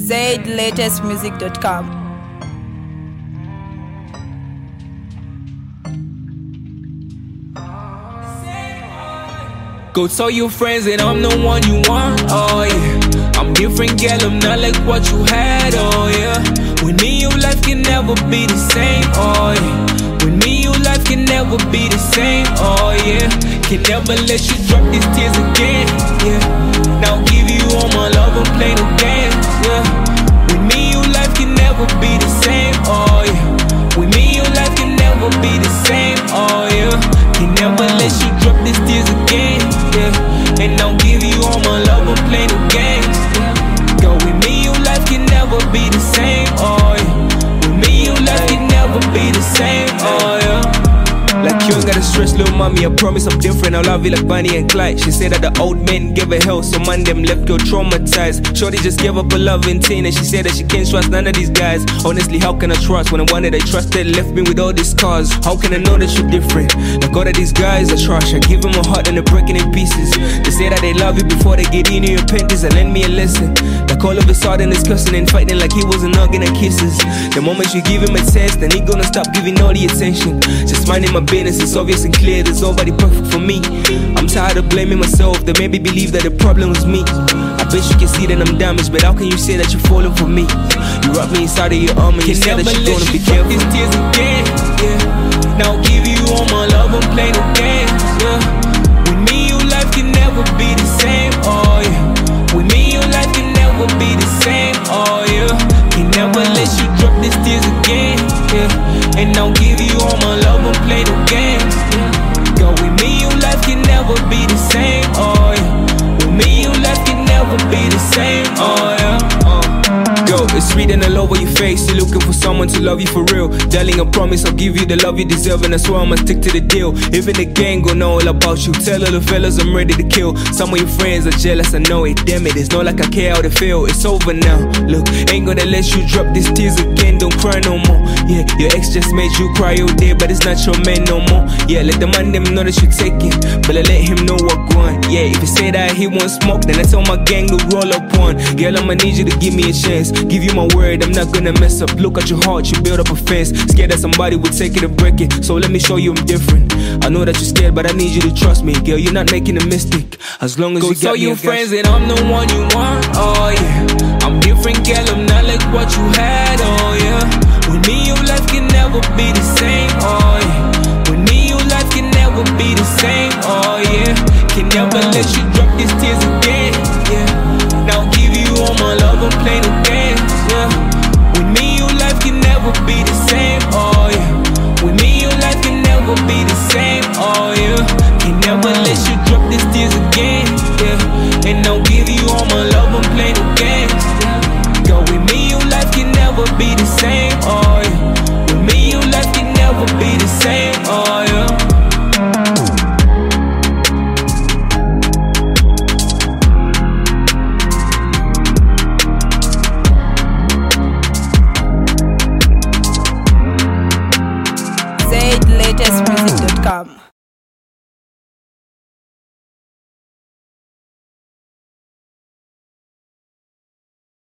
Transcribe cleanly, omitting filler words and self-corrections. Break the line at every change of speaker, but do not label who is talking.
ZLatestmusic.com.
Go tell your friends that I'm the one you want, oh yeah. I'm different, girl, I'm not like what you had, oh yeah. With me, your life can never be the same, oh yeah. With me, your life can never be the same, oh yeah. Can never let you drop these tears again, yeah. Now give you all my love and play no games, yeah. With me, your life can never be the same, oh yeah. With me, your life can never be the same, oh yeah. Can never let you drop these tears again, yeah. And I'll give you all my love and play no games, yeah. Go with me, your life can never be the same, oh yeah. With me, your life can never be the same, oh yeah. Like you ain't gotta stress, little mommy, I promise I'm different. I'll love you like Bonnie and Clyde. She said that the old men give her hell, so man them left her traumatized. Shorty just gave up a loving teen, and she said that she can't trust none of these guys. Honestly, how can I trust when the one that I trusted left me with all these scars? How can I know that you're different? Like all of these guys are trash. I give them a heart and they're breaking in pieces. They say that they love you before they get in your panties and lend me a lesson. Like all of a sudden it's cussing and fighting like he wasn't hugging and kisses. The moment you give him a test, then he gonna stop giving all the attention. Just minding my business, it's obvious and clear, there's nobody perfect for me. I'm tired of blaming myself, they made me believe that the problem was me. I bet you can see that I'm damaged, but how can you say that you're falling for me? You wrap me inside of your arm and you say that you're gonna be careful. These tears again, yeah. Now give you all my love and play no games, yeah. With me your life can never be the same, oh yeah. With me your life can never be the same, oh yeah. Can never let you drop these tears again, yeah. And I'll give you all my love and play no games, yeah. Go with me, your life can never be the same, oh yeah. With me, your life can never be the same, oh yeah. Yo, it's sweet and I love what you face. You're looking for someone to love you for real. Darling, I promise I'll give you the love you deserve, and I swear I'ma stick to the deal. Even the gang gon' know all about you. Tell all the fellas I'm ready to kill. Some of your friends are jealous, I know it. Damn it, it's not like I care how they feel. It's over now, look, ain't gonna let you drop these tears again. Don't cry no more, yeah. Your ex just made you cry all day, but it's not your man no more. Yeah, let the man them know that you take it, but I let him know what going. Yeah, if you say that he won't smoke, then I tell my gang to roll up one. Girl, I'ma need you to give me a chance. Give you my word, I'm not gonna mess up. Look at your heart, you build up a fence. Scared that somebody would take it or break it, so let me show you I'm different. I know that you're scared, but I need you to trust me. Girl, you're not making a mistake, as long as you got me. Go tell your friends that I'm the one you want, oh yeah. I'm different, girl, I'm not like what you had, oh yeah. With me your life can never be the same, oh yeah. With me your life can never be the same, oh yeah. Can never let you drop these tears again, yeah. Now give you all my love and play no games, yeah. With me your life can never be the same, oh yeah. With me your life can never be the same, oh yeah. Can never let you drop these tears again, yeah. And I'll give you all my love and play no games, yeah. Go with me your life can never be the same, oh yeah. With me your life can never be the same, oh yeah.
ZLatestmusic.com.